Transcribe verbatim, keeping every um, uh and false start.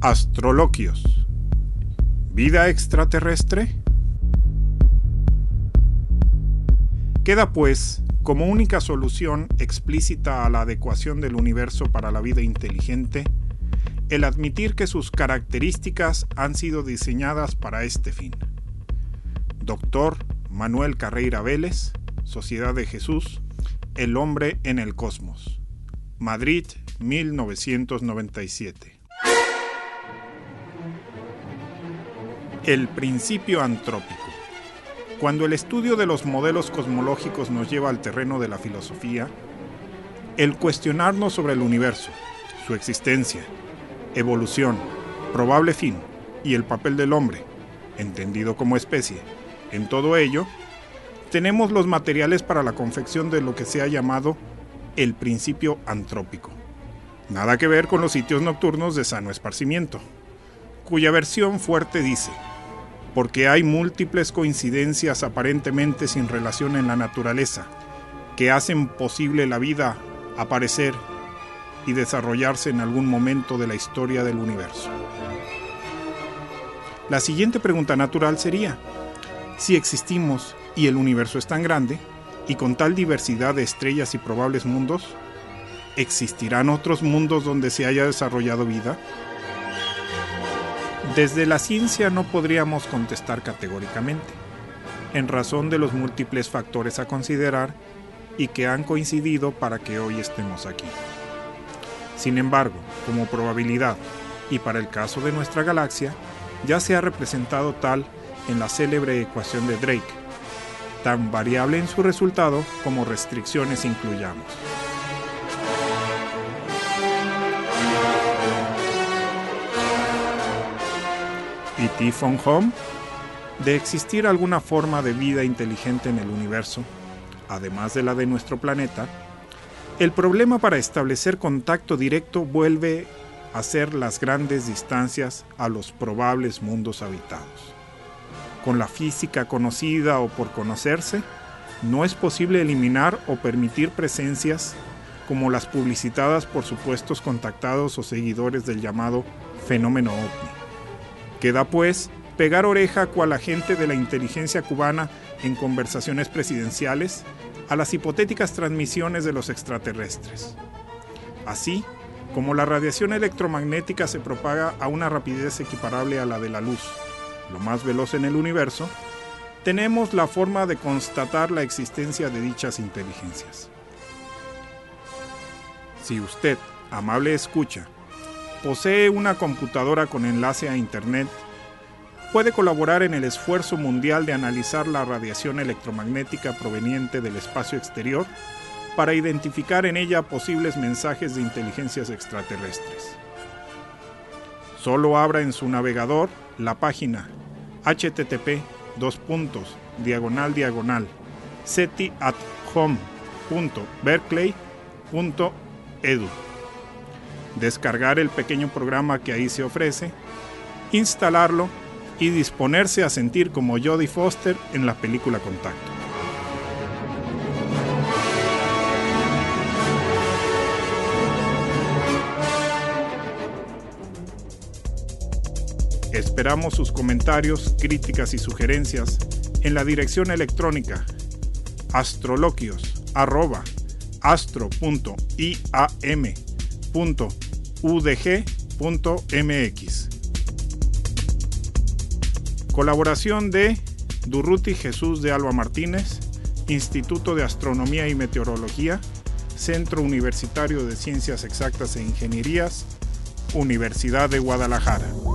Astroloquios. ¿Vida extraterrestre? Queda pues, como única solución explícita a la adecuación del universo para la vida inteligente, el admitir que sus características han sido diseñadas para este fin. Doctor Manuel Carreira Vélez, Sociedad de Jesús, El hombre en el cosmos. Madrid, mil novecientos noventa y siete. El principio antrópico. Cuando el estudio de los modelos cosmológicos nos lleva al terreno de la filosofía, el cuestionarnos sobre el universo, su existencia, evolución, probable fin y el papel del hombre, entendido como especie, en todo ello, tenemos los materiales para la confección de lo que se ha llamado el principio antrópico. Nada que ver con los sitios nocturnos de sano esparcimiento, cuya versión fuerte dice: porque hay múltiples coincidencias aparentemente sin relación en la naturaleza, que hacen posible la vida aparecer y desarrollarse en algún momento de la historia del universo. La siguiente pregunta natural sería: si existimos y el universo es tan grande, y con tal diversidad de estrellas y probables mundos, ¿existirán otros mundos donde se haya desarrollado vida? Desde la ciencia no podríamos contestar categóricamente, en razón de los múltiples factores a considerar y que han coincidido para que hoy estemos aquí. Sin embargo, como probabilidad, y para el caso de nuestra galaxia, ya se ha representado tal en la célebre ecuación de Drake, tan variable en su resultado como restricciones incluyamos. ¿Y T. von Home? De existir alguna forma de vida inteligente en el universo, además de la de nuestro planeta, el problema para establecer contacto directo vuelve a ser las grandes distancias a los probables mundos habitados. Con la física conocida o por conocerse, no es posible eliminar o permitir presencias como las publicitadas por supuestos contactados o seguidores del llamado fenómeno ovni. Queda pues pegar oreja cual agente de la inteligencia cubana en conversaciones presidenciales a las hipotéticas transmisiones de los extraterrestres. Así como la radiación electromagnética se propaga a una rapidez equiparable a la de la luz, lo más veloz en el universo, tenemos la forma de constatar la existencia de dichas inteligencias. Si usted, amable escucha, posee una computadora con enlace a Internet, puede colaborar en el esfuerzo mundial de analizar la radiación electromagnética proveniente del espacio exterior para identificar en ella posibles mensajes de inteligencias extraterrestres. Solo abra en su navegador la página http dos puntos diagonal diagonal seti at home punto berkeley punto edu, descargar el pequeño programa que ahí se ofrece, instalarlo y disponerse a sentir como Jodie Foster en la película Contacto. Esperamos sus comentarios, críticas y sugerencias en la dirección electrónica astroloquios arroba astro punto iam punto udg punto mx. Colaboración de Durruti Jesús de Alba Martínez, Instituto de Astronomía y Meteorología, Centro Universitario de Ciencias Exactas e Ingenierías, Universidad de Guadalajara.